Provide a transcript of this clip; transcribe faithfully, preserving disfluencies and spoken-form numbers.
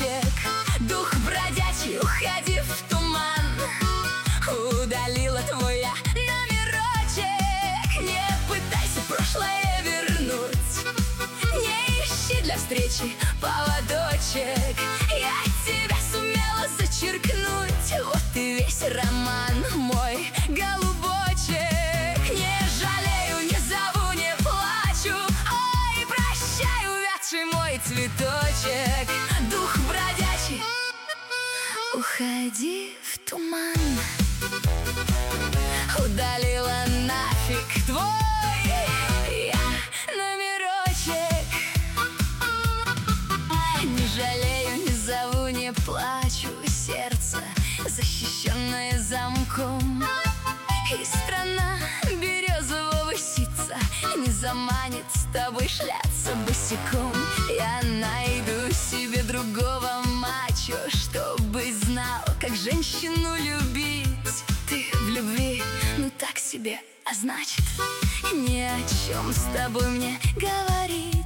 номерочек. Дух бродячий, уходи в туман. Удалила твой я номерочек. Не пытайся прошлое вернуть, не ищи для встречи поводочек. Я тебя сумела зачеркнуть, вот и весь роман мой, голубочек. Не жалею, не зову, не плачу, ой, прощай, увядший мой цветочек. Дух бродячий, уходи в туман. Удалила нафиг твой я номерочек. Не жалею, не зову, не плачу, сердце, защищенное замком. И страна березового ситца не заманит с тобой шляться босиком. Я найду себе другого мачо, чтобы знал, как женщину любить. Ты в любви, ну так себе, а значит, ни о чем с тобой мне говорить.